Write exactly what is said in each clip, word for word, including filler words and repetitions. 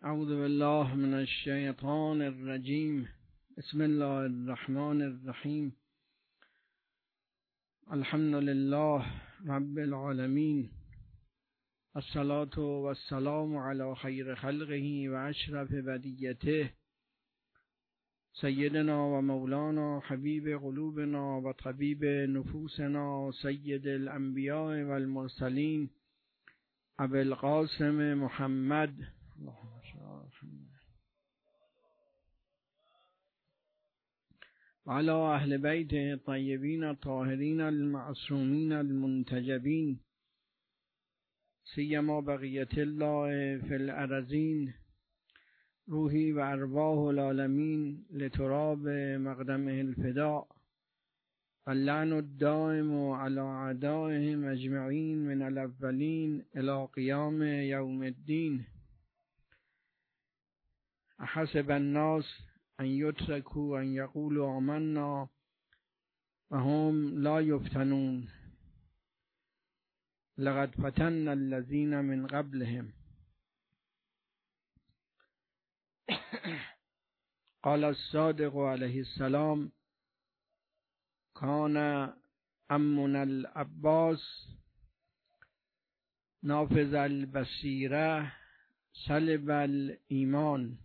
اعوذ بالله من الشیطان الرجیم. بسم الله الرحمن الرحیم. الحمد لله رب العالمین. الصلاة والسلام علی خیر خلقه و اشرف بریته سیدنا و مولانا حبیب قلوبنا و طبیب نفوسنا سید الانبیاء و المرسلین ابی القاسم محمد و علی اهل بیت الطیبین الطاهرین المعصومین المنتجبین سیما بقیت الله فی الارضین روحی و ارواح العالمین لتراب مقدمه الفداء اللعن الدائم علی اعدائهم اجمعین من الاولین الی قیام یوم الدین. احسب الناس ان یترکوا ان یقولوا آمنا و هم لا یفتنون لقد فتنا الذین من قبلهم. قال الصادق علیه السلام کان عمنا العباس نافذ البصیره سلب الایمان.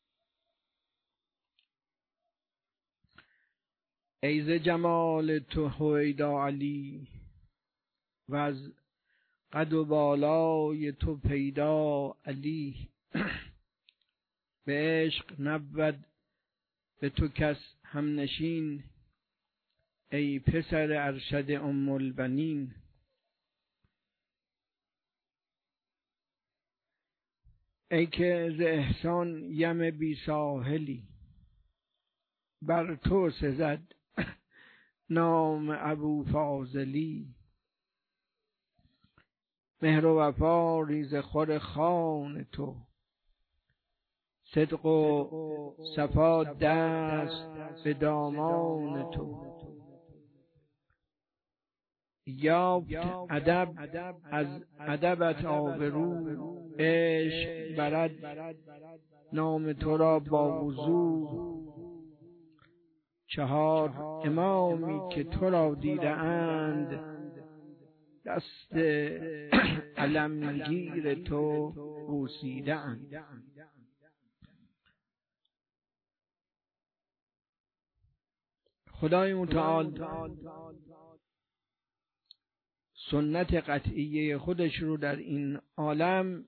ای ز جمال تو هویدا علی و از قد و بالای تو پیدا علی. به عشق نبود به تو کس همنشین ای پسر ارشد ام البنین. ای که ز احسان یم بی ساحلی بر تو سزد نام ابو فاضلی. مهر و وفا ریزه خور خوان تو صدق و صفا دست به دامان تو. یافت ادب از ادبت آبرو عشق برد نام تو را با وضو. چهار امامی که تو را دیده اند دست علمگیر تو بوسیده اند. خدای متعال سنت قطعیه خودش رو در این عالم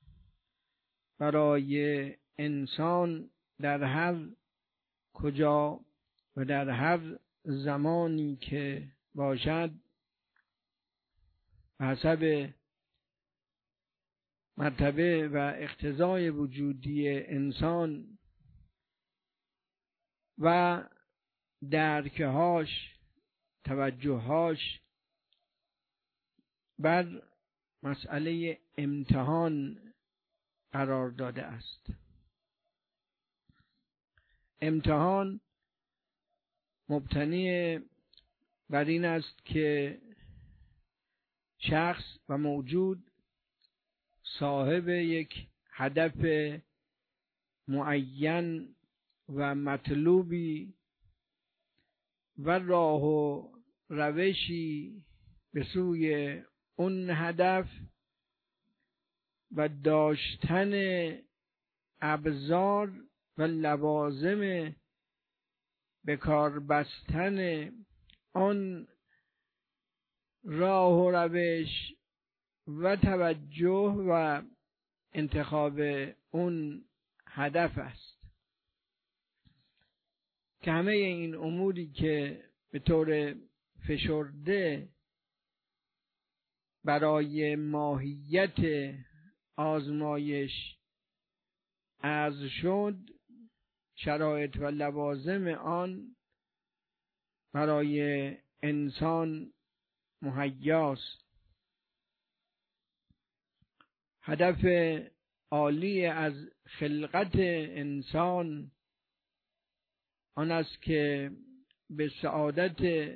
برای انسان در هر کجا و در هر زمانی که باشد به حسب مرتبه و اقتضای وجودی انسان و درکهاش توجههاش بر مسئله امتحان قرار داده است. امتحان مبتنی بر این است که شخص و موجود صاحب یک هدف معین و مطلوبی و راه و روشی به سوی اون هدف و داشتن ابزار و لوازم به کار بستن آن راه و روش و توجه و انتخاب اون هدف است که همه این اموری که به طور فشرده برای ماهیت آزمایش عرض شد شرایط و لوازم آن برای انسان مهیاست. هدف عالی از خلقت انسان آن است که به سعادت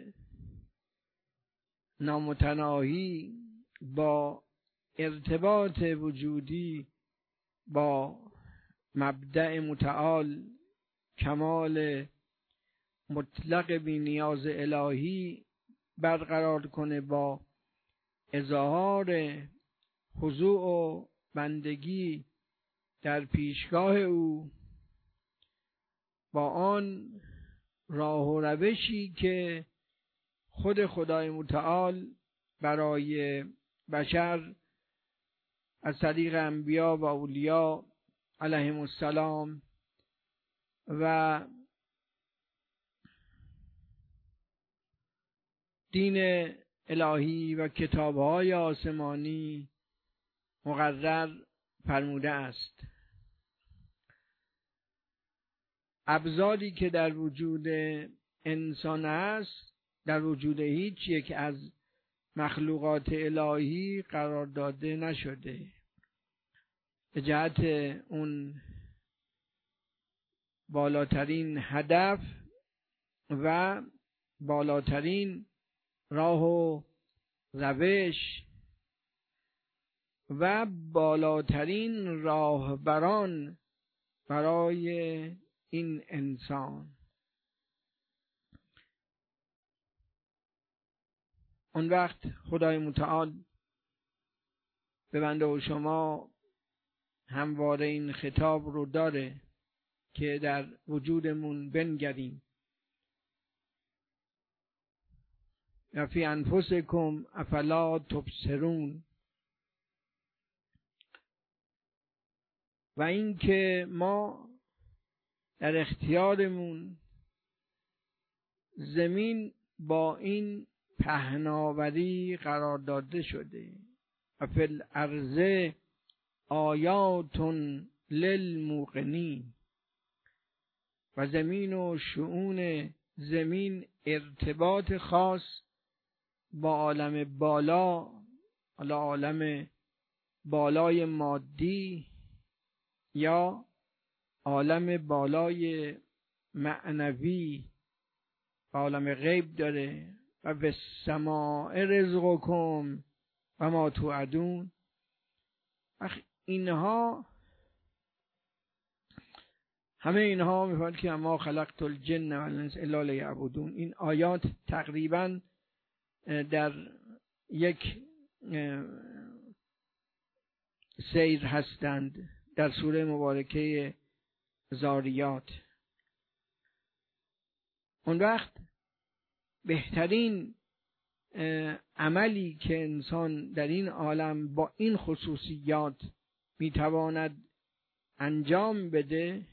نامتناهی با ارتباط وجودی با مبدأ متعال کمال مطلق بی نیاز الهی برقرار کنه با اظهار خضوع و بندگی در پیشگاه او، با آن راه و روشی که خود خدای متعال برای بشر از طریق انبیا و اولیا علیهم السلام و دین الهی و کتاب‌های آسمانی مقرر فرموده است. ابزاری که در وجود انسان است در وجود هیچ یک از مخلوقات الهی قرار داده نشده، به جهت اون بالاترین هدف و بالاترین راه و روش و بالاترین راهبران برای این انسان. اون وقت خدای متعال به بنده و شما همواره این خطاب رو داره که در وجودمون بنگریم. و فی انفسکم افلا تبصرون، و این که ما در اختیارمون زمین با این پهناوری قرار داده شده. و فی الارض آیات للموقنین، و زمین و شؤون زمین ارتباط خاص با عالم بالا، حالا عالم بالای مادی یا عالم بالای معنوی، عالم غیب داره. و به السماء رزقکم و ما توعدون. اینها همه اینها میفرماید که ما خلقت الجن و الانس الا لیعبدون. این آیات تقریبا در یک سیر هستند در سوره مبارکه ذاریات. اون وقت بهترین عملی که انسان در این عالم با این خصوصیات میتواند انجام بده،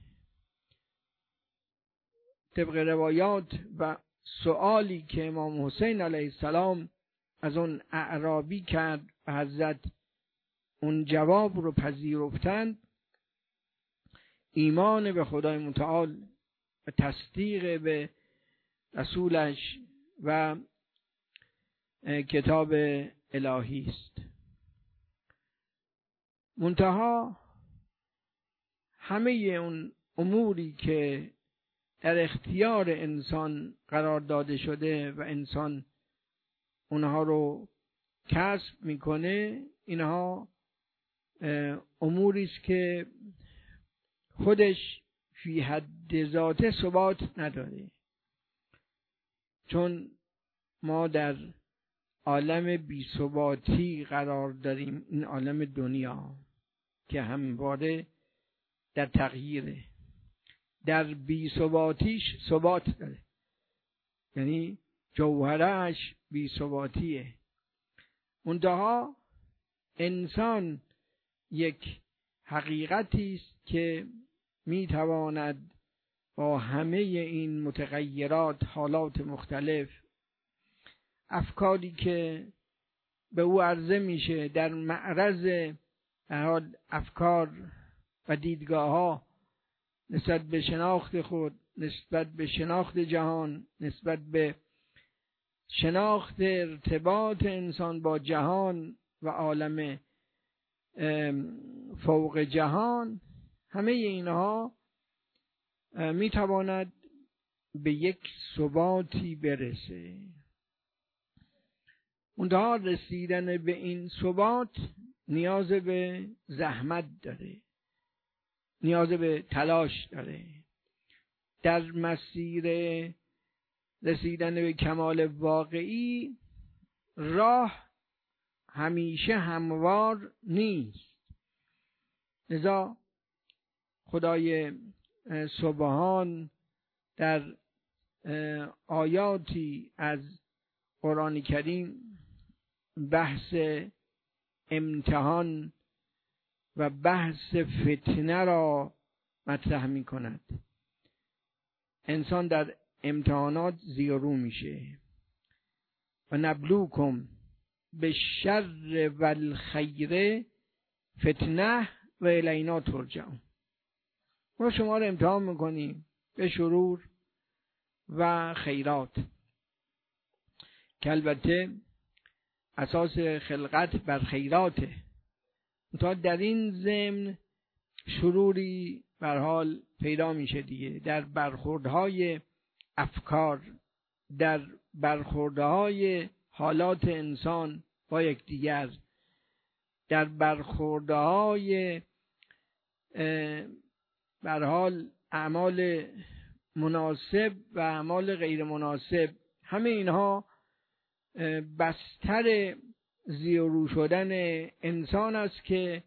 طبق روایات و سؤالی که امام حسین علیه السلام از اون اعرابی کرد و حضرت اون جواب رو پذیرفتند، ایمان به خدای متعال و تصدیق به رسولش و کتاب الهی است. منتها همه اون اموری که در اختیار انسان قرار داده شده و انسان اونها رو کسب میکنه، اینها اموری است که خودش فی حد ذاته ثبات نداره، چون ما در عالم بی ثباتی قرار داریم. این عالم دنیا که همواره در تغییره، در بی ثباتیش ثبات داره، یعنی جوهرش بی ثباتیه. منتها انسان یک حقیقتی است که میتواند با همه این متغیرات، حالات مختلف، افکاری که به او عرضه میشه در معرض افکار و دیدگاه ها نسبت به شناخت خود، نسبت به شناخت جهان، نسبت به شناخت ارتباط انسان با جهان و عالم فوق جهان، همه اینها میتواند به یک ثباتی برسه. منتها رسیدن به این ثبات نیاز به زحمت داره، نیاز به تلاش داره. در مسیر رسیدن به کمال واقعی راه همیشه هموار نیست. لذا خدای سبحان در آیاتی از قرآن کریم بحث امتحان و بحث فتنه را مطرح می کند. انسان در امتحانات زیر و رو میشه. و نبلوکم به شر و الخیر فتنه و الینا ترجعون. ما شما رو امتحان میکنیم به شرور و خیرات، که البته اساس خلقت بر خیراته. تا در این ضمن شروری بر حال پیدا میشه دیگه، در برخوردهای افکار، در برخوردهای حالات انسان با یکدیگر، در برخوردهای بر حال اعمال مناسب و اعمال غیر مناسب. همه اینها بستر زیر و رو شدن انسان است که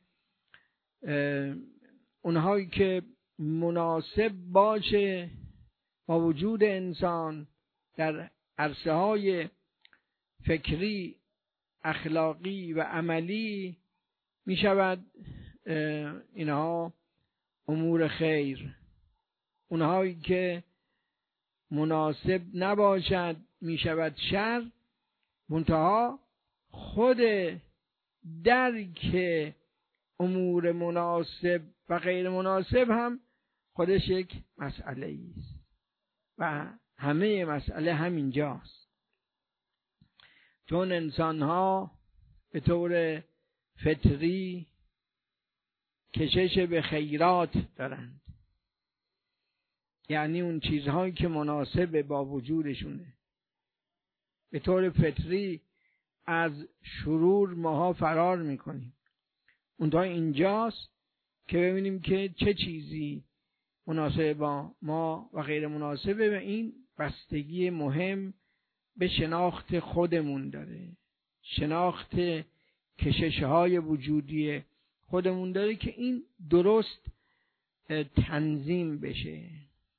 اونهایی که مناسب باشه با وجود انسان در عرصه های فکری، اخلاقی و عملی می شود اینها امور خیر. اونهایی که مناسب نباشد می شود شر. منتها خود درک امور مناسب و غیر مناسب هم خودش یک مسئله است و همه مسئله همینجاست. چون انسان ها به طور فطری کشش به خیرات دارند، یعنی اون چیزهایی که مناسب با وجودشونه. به طور فطری از شرور ماها فرار میکنیم. اونجا اینجاست که ببینیم که چه چیزی مناسب با ما و غیر مناسبه، و این بستگی مهم به شناخت خودمون داره، شناخت کشش‌های وجودی خودمون داره که این درست تنظیم بشه.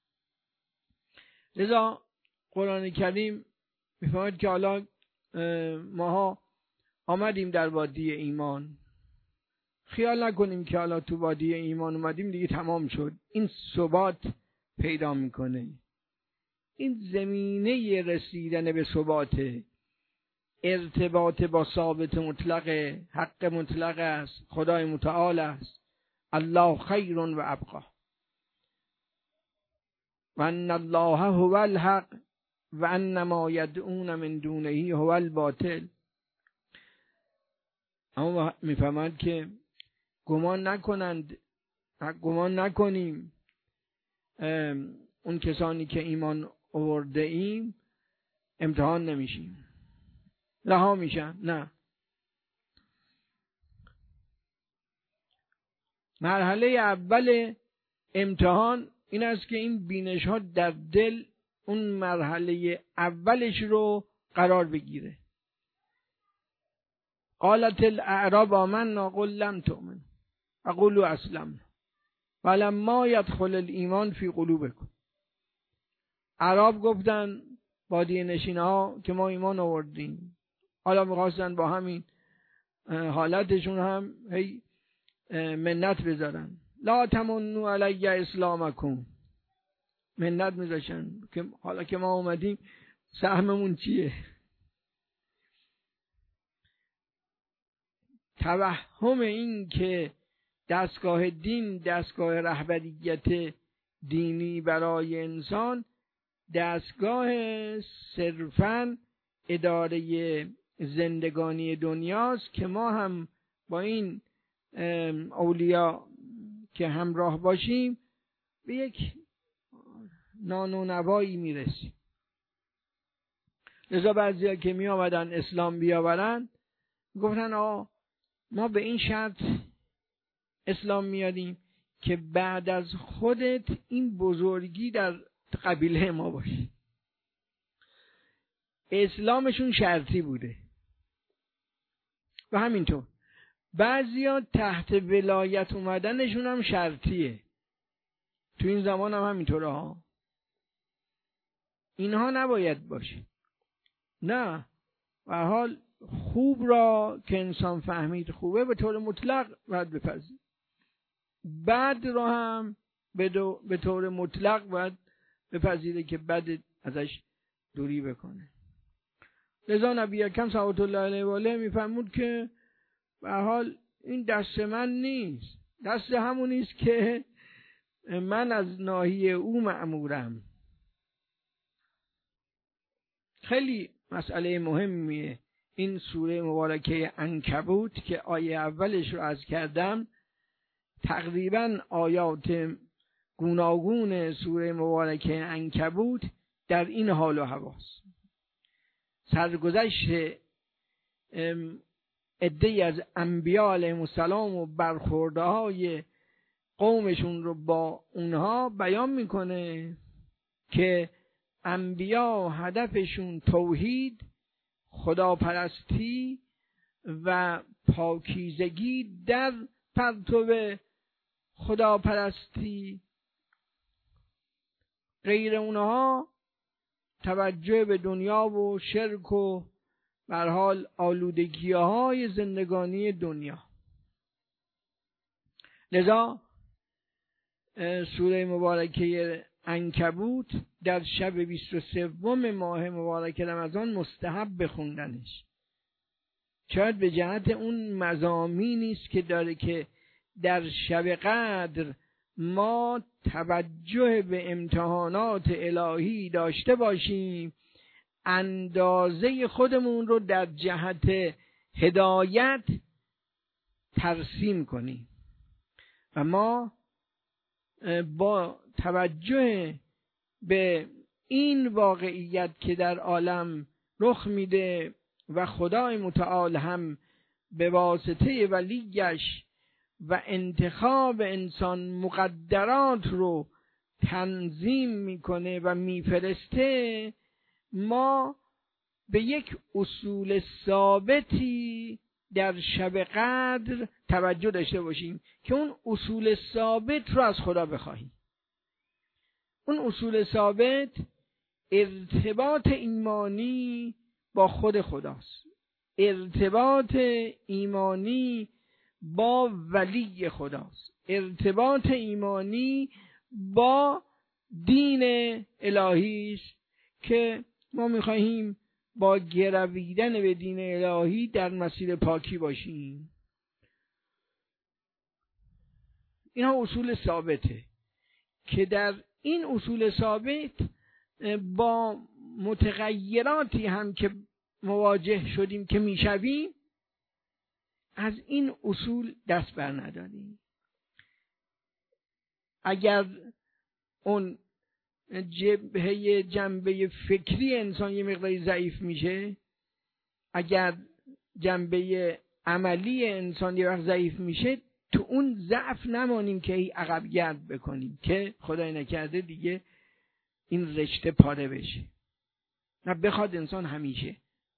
لذا قرآن کریم میفهمد که حالا ماها آمدیم در وادی ایمان، خیال نکنیم که حالا تو وادی ایمان اومدیم دیگه تمام شد. این ثبات پیدا میکنه. این زمینه رسیدن به ثبات، ارتباط با ثابت مطلق، حق مطلق است، خدای متعال است. الله خیر و ابقا و ان الله هو الحق و ان ما یدعون من دونه هو الباطل. اما میفهمند که گمان نکنند، گمان نکنیم اون کسانی که ایمان آورده ایم امتحان نمیشیم، رها میشن. نه، مرحله اول امتحان این است که این بینش ها در دل اون مرحله اولش رو قرار بگیره. قالت الاعراب آمنا قل لم تؤمن وقولوا اسلمنا ولما يدخل الايمان فی قلوبکم. اعراب گفتن، بادیه نشین ها، که ما ایمان آوردیم. حالا میخواستن با همین حالتشون هم هی منت بذارن. لا تمنوا علی اسلامکم، منت میذاشن که حالا که ما اومدیم سهممون چیه. توهم این که دستگاه دین، دستگاه رهبریت دینی برای انسان دستگاه صرفاً اداره زندگانی دنیاست که ما هم با این اولیا که همراه باشیم به یک نان و نوایی میرسیم. لذا بعضیا که می آمدن اسلام بیاورن گفتن آه ما به این شرط اسلام میاریم که بعد از خودت این بزرگی در قبیله ما باشه. اسلامشون شرطی بوده و همینطور بعضیا تحت ولایت اومدنشون هم شرطیه. تو این زمان هم همینطوره ها. اینها نباید باشه. نه، به حال حال خوب را که انسان فهمید خوبه به طور مطلق باید بپذیر. بد را هم به, دو به طور مطلق باید بپذیره که بد ازش دوری بکنه. لذا نبی اکرم صلوات الله علیه و آله میفرمود که به هر حال این دست من نیست، دست همون است که من از ناحیه او مأمورم. خیلی مسئله مهمیه این سوره مبارکه عنکبوت که آیه اولش رو عرض کردم. تقریبا آیات گوناگون سوره مبارکه عنکبوت در این حال و هواست. سرگذشت عده‌ای از انبیاء علیهم السلام و برخوردهای قومشون رو با اونها بیان میکنه که انبیا هدفشون توحید، خداپرستی و پاکیزگی در پرتو خداپرستی. غیر اونها توجه به دنیا و شرک و به هر حال آلودگی‌های زندگانی دنیا. لذا سوره مبارکه عنکبوت در شب بیست و سوم ماه مبارک رمضان مستحب بخوندنش. شاید به جهت اون مضامینی است که داره که در شب قدر ما توجه به امتحانات الهی داشته باشیم، اندازه خودمون رو در جهت هدایت ترسیم کنیم و ما با توجه به این واقعیت که در عالم رخ میده و خدای متعال هم به واسطه ولیش و انتخاب انسان مقدرات رو تنظیم میکنه و میفرسته، ما به یک اصول ثابتی در شب قدر توجه داشته باشیم که اون اصول ثابت رو از خدا بخواهیم. اون اصول ثابت ارتباط ایمانی با خود خداست، ارتباط ایمانی با ولی خداست، ارتباط ایمانی با دین الهی است که ما می‌خواهیم با گرویدن به دین الهی در مسیر پاکی باشیم. اینها اصول ثابته که در این اصول ثابت با متغیراتی هم که مواجه شدیم که میشویم از این اصول دست بر نداریم. اگر اون جبهه جنبه فکری انسان یه مقداری ضعیف میشه، اگر جنبه عملی انسان یه وقت ضعیف میشه، تو اون ضعف نمانیم که ای عقب گرد بکنیم که خدای نکرده دیگه این رشته پاره بشه. نه، بخواد انسان همیشه.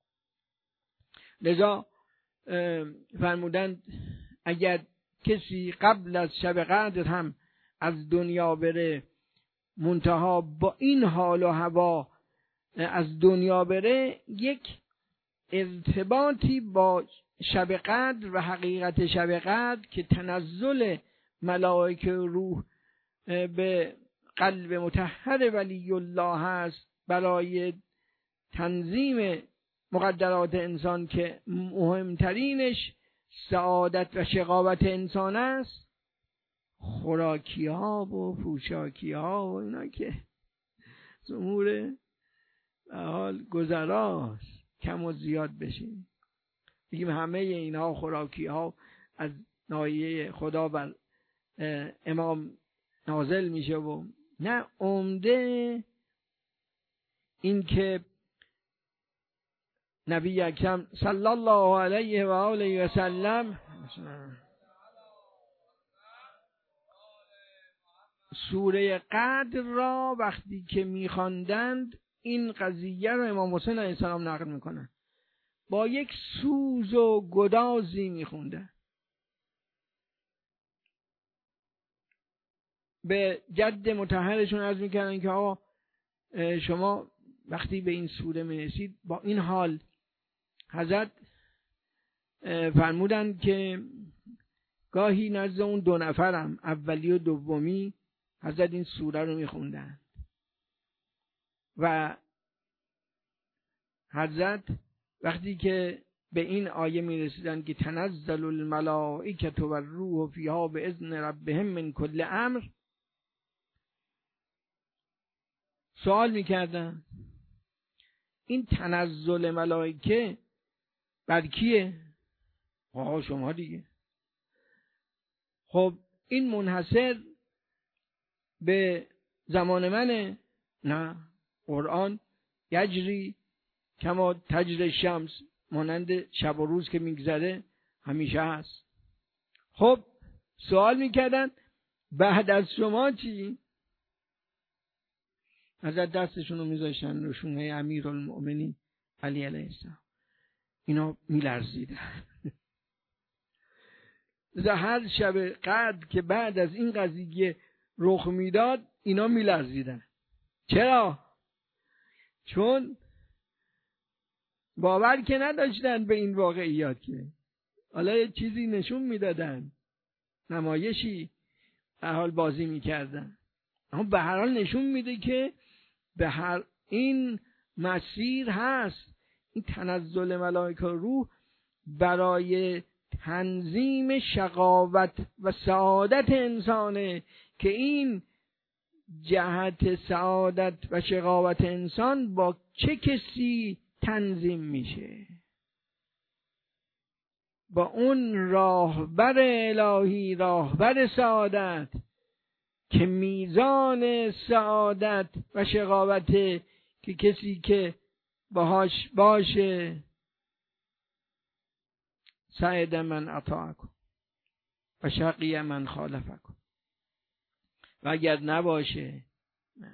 لذا فرمودند اگر کسی قبل از شب قدر هم از دنیا بره، منتها با این حال و هوا از دنیا بره، یک ارتباطی با شب قدر و حقیقت شب قدر که تنزل ملائکه و روح به قلب مطهر ولی الله هست برای تنظیم مقدرات انسان که مهمترینش سعادت و شقاوت انسان است، خوراکی ها و پوشاکی ها و اینا که امور به حال گذراست کم و زیاد بشه. بگیم همه اینها خوراکی ها از ناحیه خدا بر امام نازل میشه و نه، عمده این که نبی اکرم صلی الله علیه و آله و سلم سوره قدر را وقتی که میخواندند، این قضیه رو امام حسین علیه السلام نقل میکنن، با یک سوز و گدازی میخوندن. به جد مطهرشون عرض میکردن که آقا شما وقتی به این سوره میرسید با این حال، حضرت فرمودن که گاهی نزد اون دو نفرم، اولی و دومی، حضرت این سوره رو میخوندن و حضرت وقتی که به این آیه میرسیدن که تنزل الملائکه و الروح فیها باذن ربهم من کل امر، سوال میکردن این تنزل ملائکه بر کیه؟ آقا شما دیگه. خب این منحصر به زمان منه؟ نه، قرآن یجری کما تجری شمس، مانند شب و روز که میگذره همیشه هست. خب سوال میکردن بعد از شما چی؟ حضرت دستشون رو میذاشتن رو شونه امیرالمؤمنین علی علیه السلام، اینا میلرزیدن. هر شب قدر که بعد از این قضیه رخ میداد اینا میلرزیدن. چرا؟ چون باور که نداشتن به این واقعیات، که حالا یه چیزی نشون میدادن، نمایشی به حال بازی میکردن، اما به هر حال نشون میده که به هر این مسیر هست. این تنزل ملائکه و روح برای تنظیم شقاوت و سعادت انسانه که این جهت سعادت و شقاوت انسان با چه کسی تنظیم میشه؟ با اون راهبر الهی، راهبر سعادت، که میزان سعادت و شقاوت که کسی که باهاش باشه، سعید من اطاعکم و شقی من خالفکم، و اگر نباشه نه.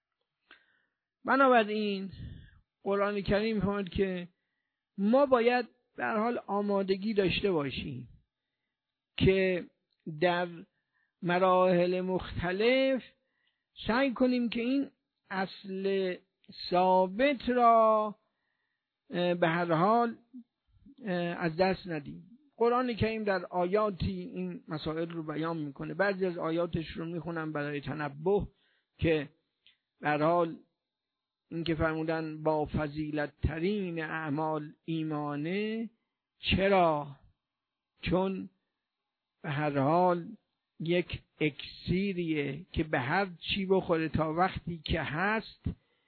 بنابراین قرآن کریم فرمود که ما باید به هر حال آمادگی داشته باشیم که در مراحل مختلف سعی کنیم که این اصل ثابت را به هر حال از دست ندیم. قرآن کریم در آیاتی این مسائل رو بیان میکنه. بعضی از آیاتش رو میخونم برای تنبه که به هر حال این که فرمودن با فضیلت ترین اعمال ایمانه. چرا؟ چون به هر حال یک اکسیریه که به هر چی بخوره تا وقتی که هست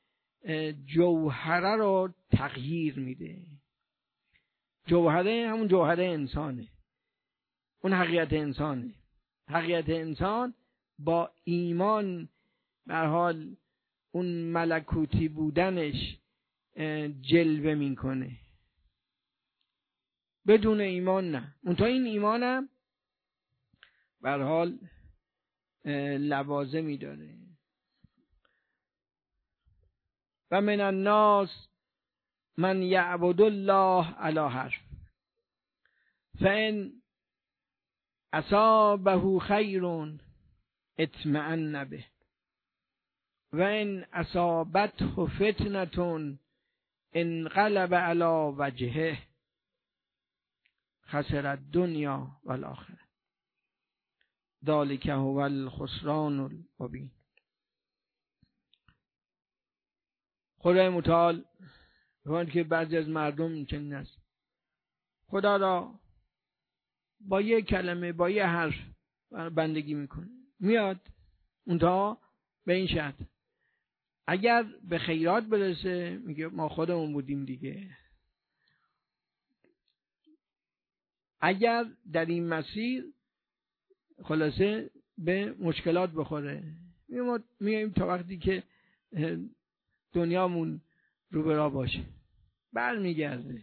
جوهره رو تغییر میده. جوهره همون جوهره انسانه، اون حقیقت انسانه. حقیقت انسان با ایمان به هر حال اون ملکوتی بودنش جلوه میکنه، بدون ایمان نه. اون تا این ایمانم به هر حال لوازمی داره. و من الناس من یعبد الله علی حرف فان اصابه خیر اطمئن به و ان اصابته فتنه انقلب علی وجهه خسر الدنیا والآخرة ذلک هو الخسران المبین. خدای متعال فرمود که بعضی از مردم چنین است، خدا را با یه کلمه، با یه حرف بندگی میکنه، میاد اونتا به این شرط اگر به خیرات برسه میگه ما خودمون بودیم دیگه، اگر در این مسیر خلاصه به مشکلات بخوره ما میایم تا وقتی که دنیامون رو به راه باشه برمیگرده.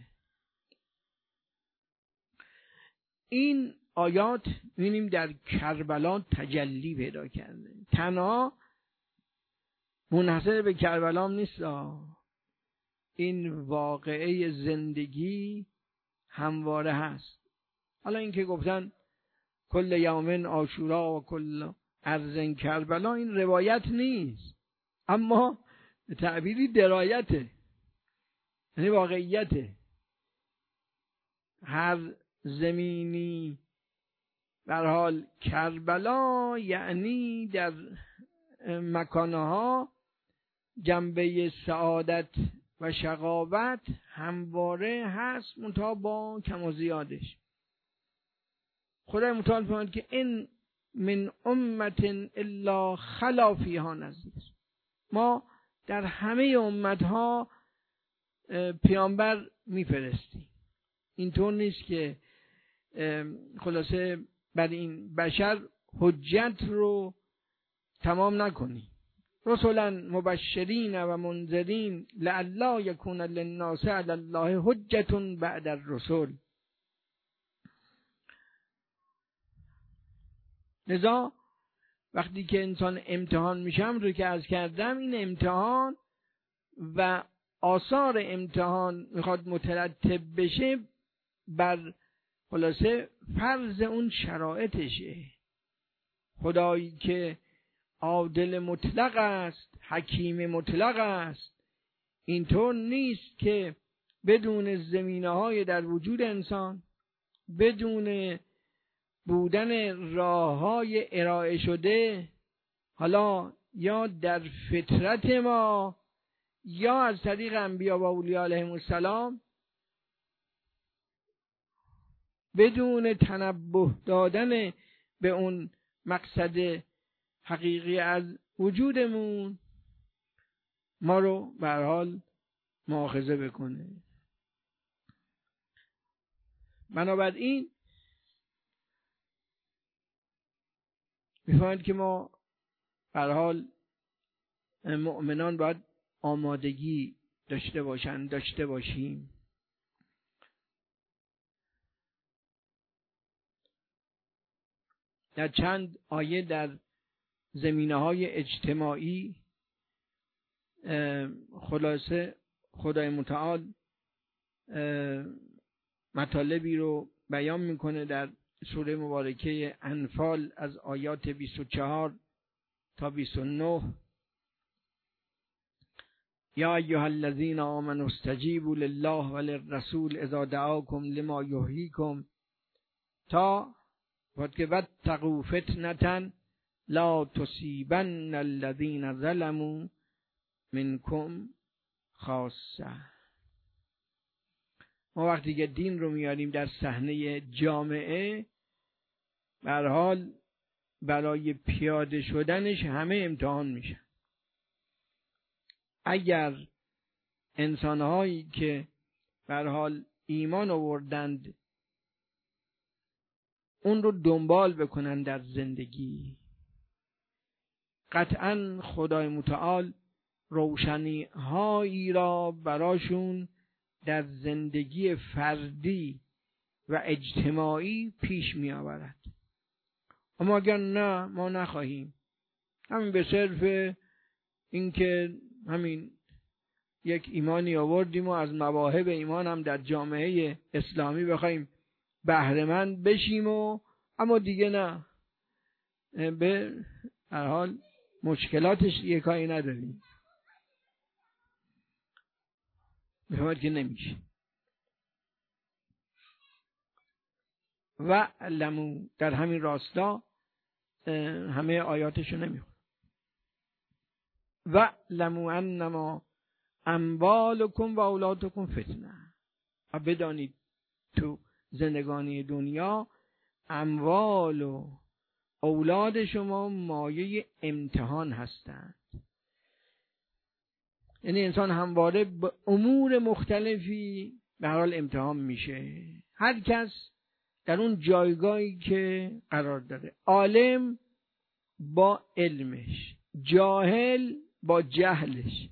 این آیات می‌بینیم در کربلا تجلی پیدا کرده. تنها منحصر به کربلا نیست، این واقعه زندگی همواره هست. حالا این که گفتن کل یومن عاشورا و کل ارض کربلا، این روایت نیست، اما به تعبیری درایته، یعنی واقعیته. هر زمینی به هر حال کربلا، یعنی در مکانها جنبه سعادت و شقاوت همواره هست، منتها با کم و زیادش. خدای متعال فرمود که این من امت الا خلا فیها نذیر. ما در همه امتها پیامبر میفرستیم. اینطور نیست که خلاصه بر این بشر حجت رو تمام نکنی. رسولا مبشرین و منذرین لئلا یکون للناس علی الله حجة بعد الرسل. لذا وقتی که انسان امتحان میشم رو که عرض کردم، این امتحان و آثار امتحان میخواد مترتب بشه بر خلاصه فرض اون شرایطشه. خدایی که عادل مطلق است، حکیم مطلق است، اینطور نیست که بدون زمینه‌های در وجود انسان، بدون بودن راه‌های ارائه شده، حالا یا در فطرت ما یا از طریق انبیا و اولیاء علیهم السلام، بدون تنبه دادن به اون مقصد حقیقی از وجودمون، ما رو به هر حال مؤاخذه بکنه. بنابراین می‌فهمید که ما به هر حال مؤمنان باید آمادگی داشته باشن داشته باشیم. در چند آیه در زمینه‌های اجتماعی خلاصه خدای متعال مطالبی رو بیان میکنه در سوره مبارکه انفال از آیات بیست و چهار تا بیست و نه. یا ایها الذین آمنوا استجیبوا لله وللرسول اذا دعاکم لما یحییکم، تا وقت که واتقوا فتنة لا تصیبن الذین ظلموا منکم خاصه. ما وقتی که دین رو میاریم در صحنه جامعه، به هر حال برای پیاده شدنش همه امتحان میشن. اگر انسانهایی که به هر حال ایمان آوردند اون رو دنبال بکنن در زندگی، قطعا خدای متعال روشنی هایی را براشون در زندگی فردی و اجتماعی پیش می آورد. اما اگر نه، ما نخواهیم، همین به صرف اینکه همین یک ایمانی آوردیم و از مواهب ایمان هم در جامعه اسلامی بخوایم بهره مند بشیم و اما دیگه نه، به هر حال مشکلاتش دیگه کاری نداریم، بفرمایید که نمیشه. و علمو در همین راستا همه آیاتشو نمیخونم. و علمو انما اموالکم و اولادکم فتنه. و بدانید تو زندگانی دنیا اموال و اولاد شما مایه امتحان هستند. یعنی انسان همواره به امور مختلفی به هر حال امتحان میشه، هر کس در اون جایگاهی که قرار داره. عالم با علمش، جاهل با جهلش.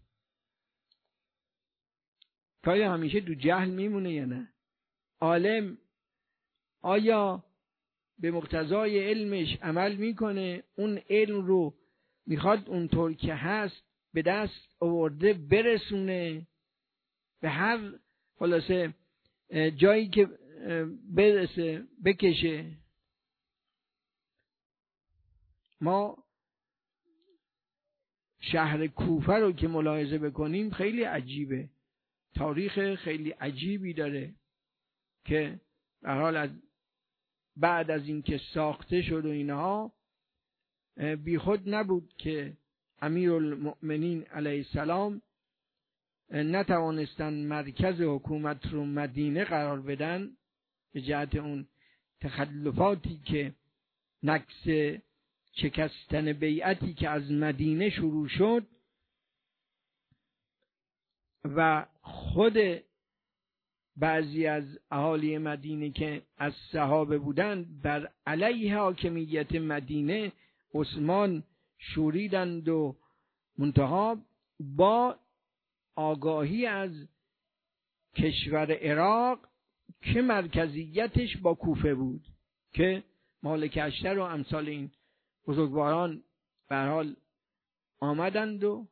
آیا همیشه تو جهل میمونه یا نه؟ عالم آیا به مقتضای علمش عمل میکنه، اون علم رو میخواد اونطور که هست به دست آورده برسونه به هر خلاصه جایی که برسه بکشه. ما شهر کوفه رو که ملاحظه بکنیم خیلی عجیبه، تاریخ خیلی عجیبی داره که در حال از بعد از اینکه ساخته شد و اینها بی خود نبود که امیرالمؤمنین علیه السلام نتوانستن مرکز حکومت رو مدینه قرار بدن به جهت اون تخلفاتی که نقص شکستن بیعتی که از مدینه شروع شد و خود بعضی از اهالی مدینه که از صحابه بودند بر علیه حاکمیت مدینه عثمان شوریدند و منتها با آگاهی از کشور عراق که مرکزیتش با کوفه بود که مالک اشتر و امثال این بزرگواران به هر حال آمدند و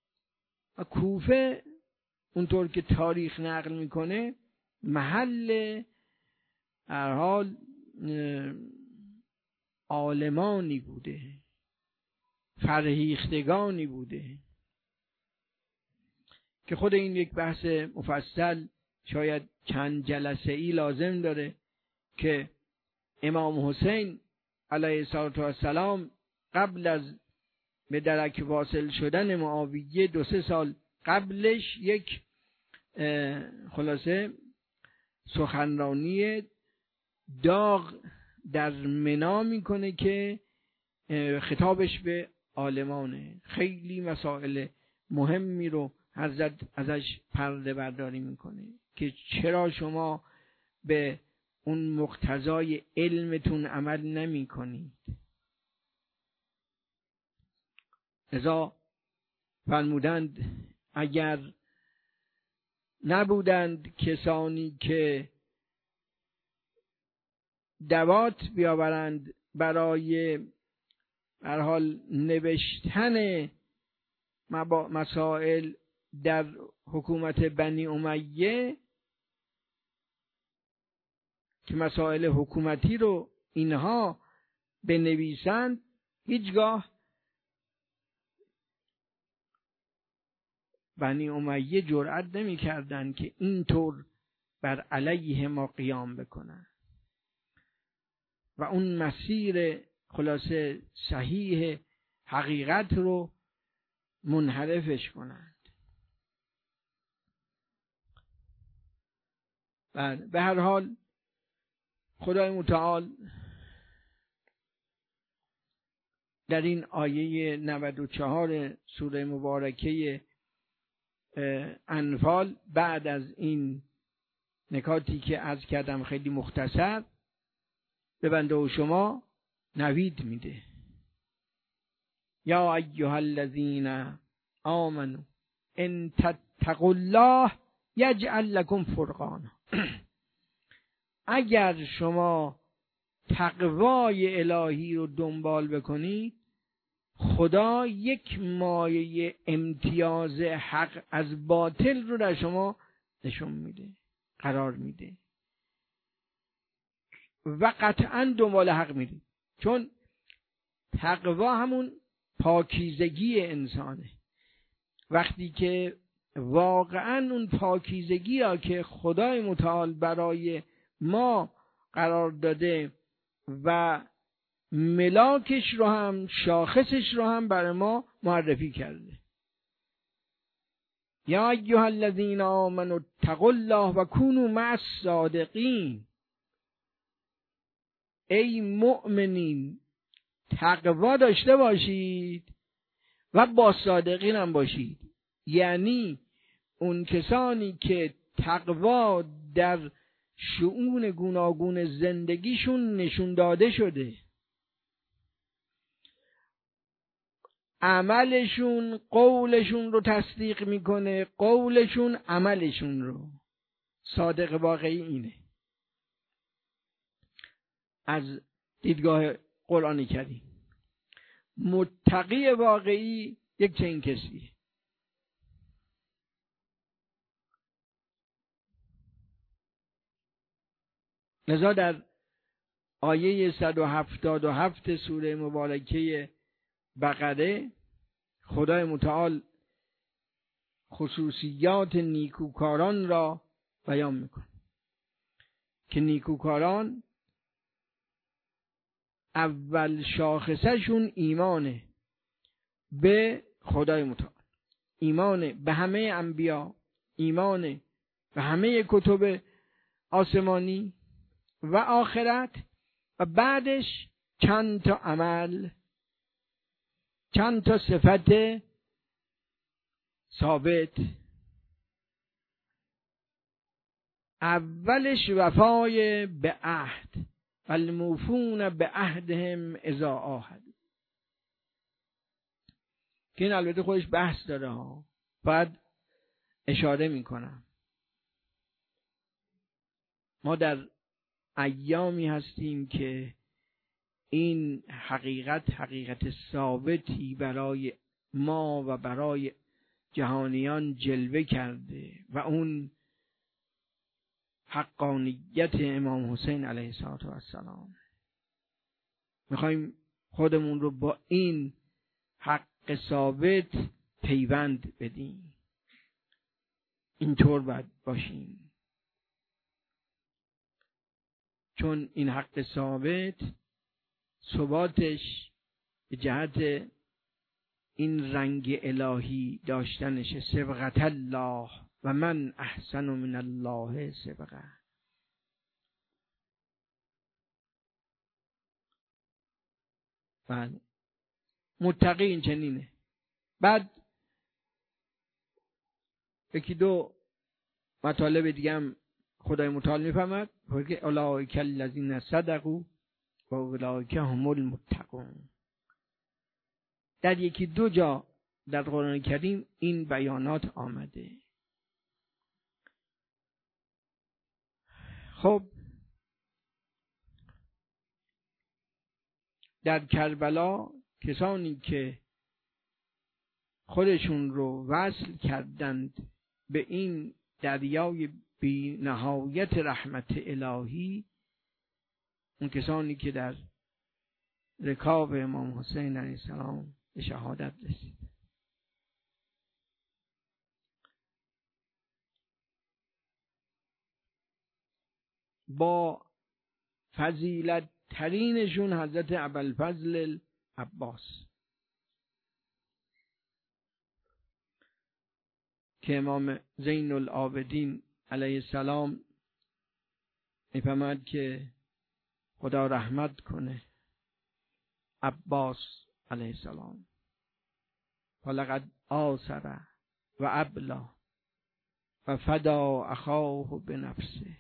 کوفه اونطور که تاریخ نقل میکنه محل هر حال عالمانی بوده، فرهیختگانی بوده که خود این یک بحث مفصل شاید چند جلسه ای لازم داره که امام حسین علیه السلام قبل از به درک واصل شدن معاویه دو سه سال قبلش یک خلاصه سخنرانی داغ در منا میکنه که خطابش به عالمانه، خیلی مسائل مهمی رو حضرت ازش پرده برداری میکنه که چرا شما به اون مقتضای علمتون عمل نمی کنید. لذا فرمودند اگر نبودند کسانی که دوات بیاورند برای هر حال نوشتن مسائل در حکومت بنی امیه که مسائل حکومتی رو اینها بنویسند، هیچگاه بنی امیه جرأت نمی کردند که اینطور بر علیه ما قیام بکنند و اون مسیر خلاصه صحیح حقیقت رو منحرفش کنند. بله، به هر حال خدای متعال در این آیه نود و چهار سوره مبارکه انفال بعد از این نکاتی که عرض کردم خیلی مختصر به بنده و شما نوید میده. یا ایها الذین آمنوا ان تتقوا الله یجعل لکم فرقانا. اگر شما تقوای الهی رو دنبال بکنید، خدا یک مایه امتیاز حق از باطل رو در شما نشون میده، قرار میده و قطعا دنبال حق میدید. چون تقوا همون پاکیزگی انسانه. وقتی که واقعا اون پاکیزگی را که خدای متعال برای ما قرار داده و ملاکش رو هم شاخصش رو هم برای ما معرفی کرده. یا ایها الذین آمنوا اتقوا الله و کونوا مع الصادقین. ای مؤمنین تقوا داشته باشید و با صادقین هم باشید. یعنی اون کسانی که تقوا در شؤون گوناگون زندگیشون نشون داده شده، عملشون قولشون رو تصدیق میکنه، قولشون عملشون رو. صادق واقعی اینه از دیدگاه قرآن کریم. متقی واقعی یک چنین کسیه. لذا در آیه صد و هفتاد و هفت سوره مبارکه بقره خدای متعال خصوصیات نیکوکاران را بیان میکنه که نیکوکاران اول شاخصشون ایمانه به خدای متعال، ایمان به همه انبیا، ایمان به همه کتب آسمانی و آخرت، و بعدش چند تا عمل، چند تا صفت ثابت. اولش وفای به عهد، الموفون به عهدهم اذا عاهدوا، که این البته خودش بحث داره ها، بعد اشاره میکنم. ما در ایامی هستیم که این حقیقت حقیقت ثابتی برای ما و برای جهانیان جلوه کرده و اون حقانیت امام حسین علیه السلام. میخوایم خودمون رو با این حق ثابت پیوند بدیم، اینطور باید باشیم، چون این حق ثابت ثباتش به جهت این رنگ الهی داشتنش، صبغت الله و من احسن من الله صبغه. بله، متقی این چنینه. بعد یکی دو مطالب دیگه هم خدای متعال میفهمد که اولئک الذین صدقوا و اولئک هم المتقون. در یکی دو جا در قرآن کریم این بیانات آمده. خب در کربلا کسانی که خودشون رو وصل کردند به این دریای بی نهایت رحمت الهی، اون کسانی که در رکاب امام حسین علیه السلام به شهادت رسید، با فضیلت ترینشون حضرت ابوالفضل عباس که امام زین العابدین علیه السلام میفهمد که خدا رحمت کنه عباس علیه السلام، ولقد آثر و ابلا و فدا اخاه بنفسه.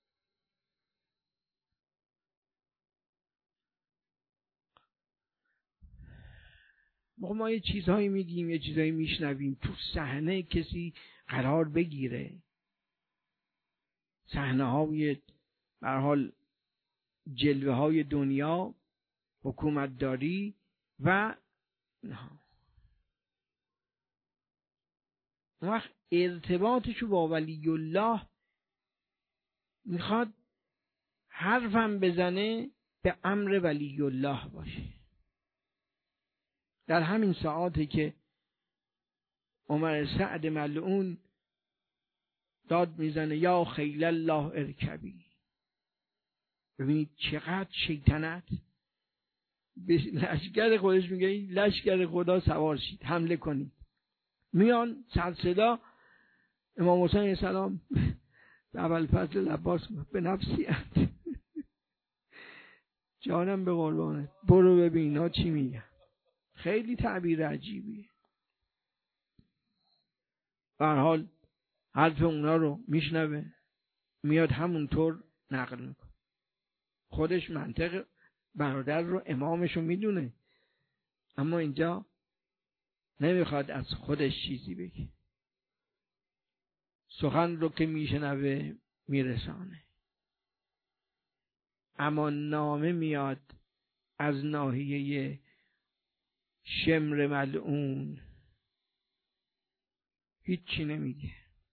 ما یه چیزهایی میگیم، یه چیزهایی میشنویم، تو صحنه کسی قرار بگیره، صحنه های به هر حال جلوه های دنیا، حکومتداری و نه، اون وقت ارتباطشو با ولی الله میخواد حرفم بزنه به امر ولی الله باشه. در همین ساعاتی که عمر سعد ملعون داد میزنه یا خیل الله ارکبی، ببینید چقدر شیطنت به لشکر خودش میگه لشکر خدا سوار شید، حمله کنید. میان سر صدا، امام حسین علیه السلام به ابوالفضل عباس به نفسی اند جانم به قربانت، برو ببین اینا چی میگن. خیلی تعبیر عجیبیه. به هر حال حرف اونا رو میشنوه، میاد همونطور نقل میکنه. خودش منطق برادر رو امامش رو میدونه، اما اینجا نمیخواد از خودش چیزی بگه، سخن رو که میشنوه میرسانه. اما نامه میاد از ناحیه شمر ملعون هیچی نمیگه.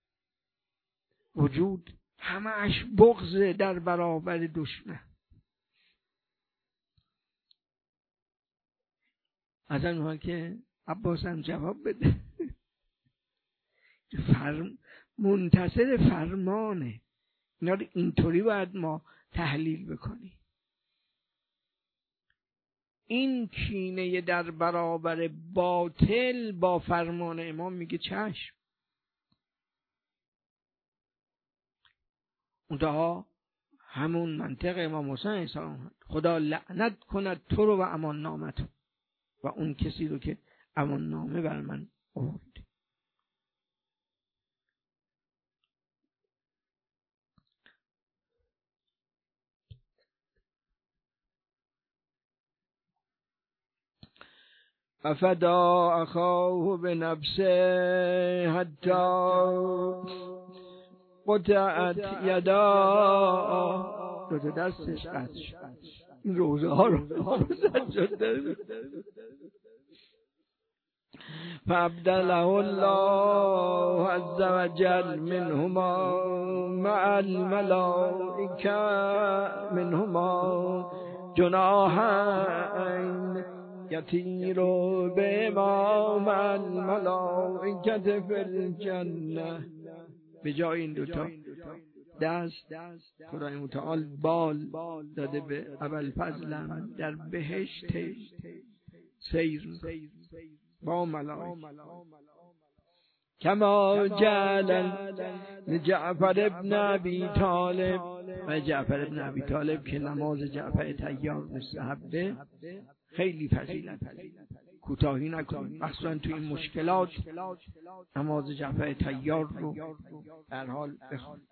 وجود همش بغض در برابر دشمن. از اون حال که عباس هم جواب بده فرم منتصر فرمانه. اینا رو اینطوری باید ما تحلیل بکنیم. این کینه در برابر باطل با فرمان امام میگه چشم. اونها همون منطق امام حسین علیه السلام، خدا لعنت کند تو رو و امان نامت و اون کسی رو که امان نامه بر من آورد. افدا اخاه به نفسه حتی قطعت یدا، دو تا دستش قطع شد. این روزه ها رو سجاده فابدله الله عز وجل منهما مع الملائکه منهما جناحین یطیر به ما مع الملائکه فی الجنه. به جای این دوتا دست خدای متعال بال داده به ابوالفضلم در بهشت سیر با ملائکه. کما جعل جعفر ابن ابی طالب، و جعفر ابن ابی طالب که نماز جعفر طیار مستحبه خیلی فضیلت، کوتاهی نکنید، مخصوصا تو این مشکلات نماز جعفر طیار رو در حال بخوان.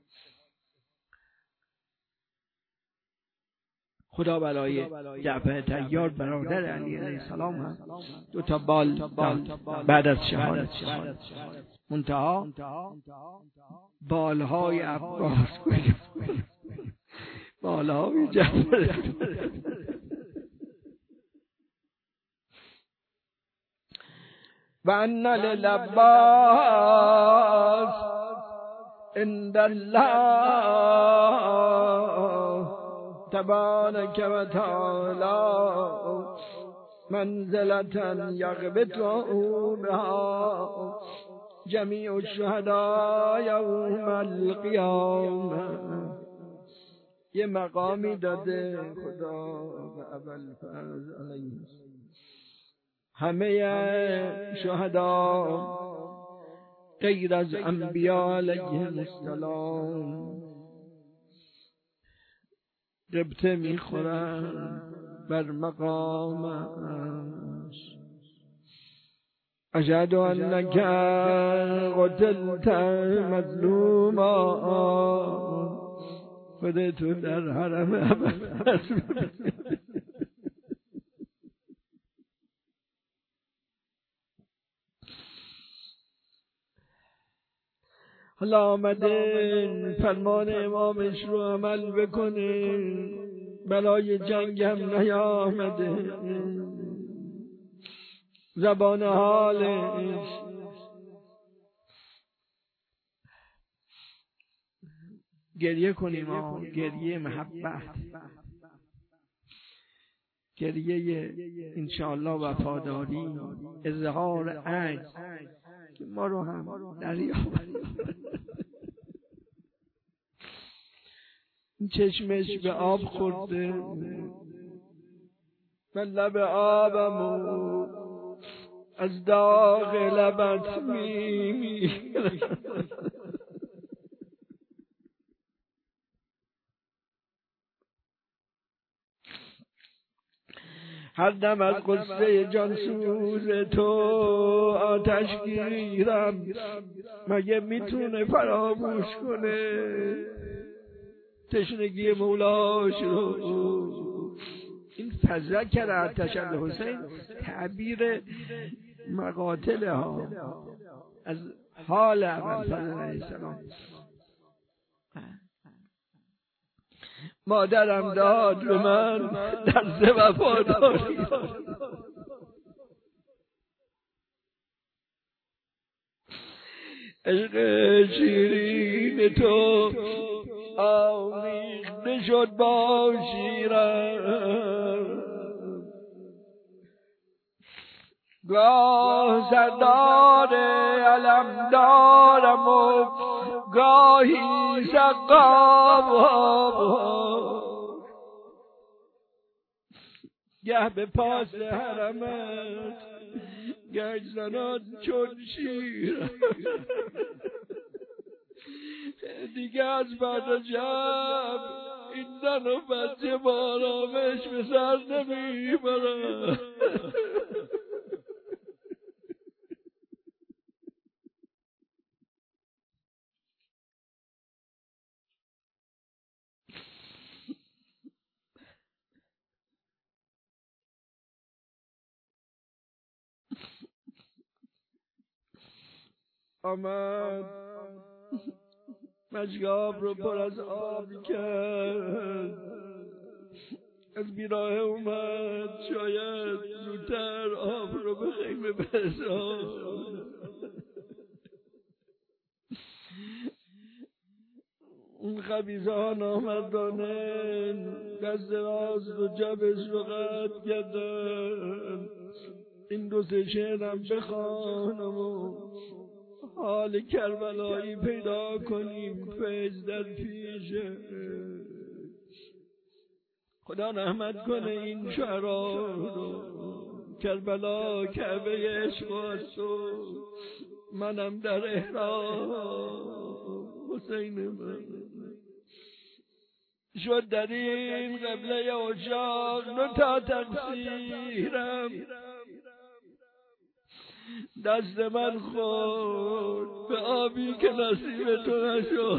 خدا برای جعفر طیار برادر علی علیه السلام هم دو تا بال داد بعد از شهادت. منتها بالهای عباس بالهای جعفر و ان للعباس عند الله تبارک و تعالی منزلة یغبط بها جمیع الشهداء یوم القیامه. یه مقامی داده خدا به ابوالفضل علیه همه شهدا غیر از انبیا علیهم السلام غبطه میخورن بر مقامش. اشهد انک قتلت مظلوما، خودت تو در حرم ابوالفضل حالا آمده فرمان امامش رو عمل بکنه، برای جنگ هم نیامده، زبان حالش گریه کنیم ها، گریه محبت، گریه انشاءالله وفاداری، اظهار عجز که ما رو هم دریا چشمش به آب خورده و لب آبمو از داغ لبت میمیره. هر دم از قصه جانسوز تو آتش گیرم، مگه میتونه فراموش کنه تشنگی مولاش رو. این فذکر آتش الحسین تعبیر مقاتل ها از حال ابوالفضل علیه السلام. مادرم داد به من درس وفاداری، عشق شیرین تو آمیخته شد با شیرم، گاه سردار علم دارم و گاهی سقام، گه به پاس حرمت گشت زنان چون شیر، دیگه از بعد شب این زن و بچه با آرامش به سر نمیبرن. آمد مشگاب رو پر از آب کرد، از بیراه اومد شاید زودتر آب رو به خیمه برساند. اون خبیزان آمدانه دست راست و جبش رو قطع کردن. این دو سه شعرم بخوانم و حال کربلایی پیدا کنیم، فیض در پیشه. خدا رحمت کنه این شعرها رو، کربلا کعبه عشق است و منم در احرام. حسین من شد در این قبله عشاق دو تا تقصیرم، دست من خورد به آبی که نصیب تو نشد.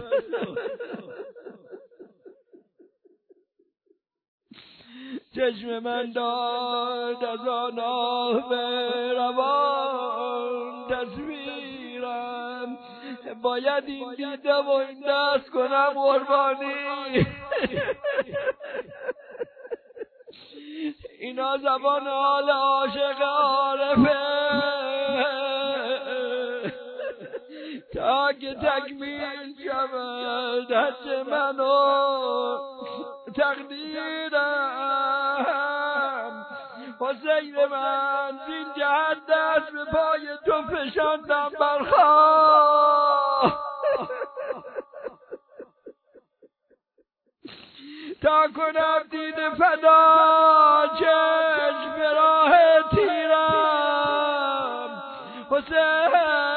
چشم من داد از آن آه به روان تصویرم، باید این دیده و این دست کنم قربانی. اینا زبان حال عاشق عارفه، تا که تکمیل شود حج من و تقدیرم. حسین من زین جهت دست به پای تو فشاندم برخواه، تا کنم دید فدا چشم به راه تیرم. حسین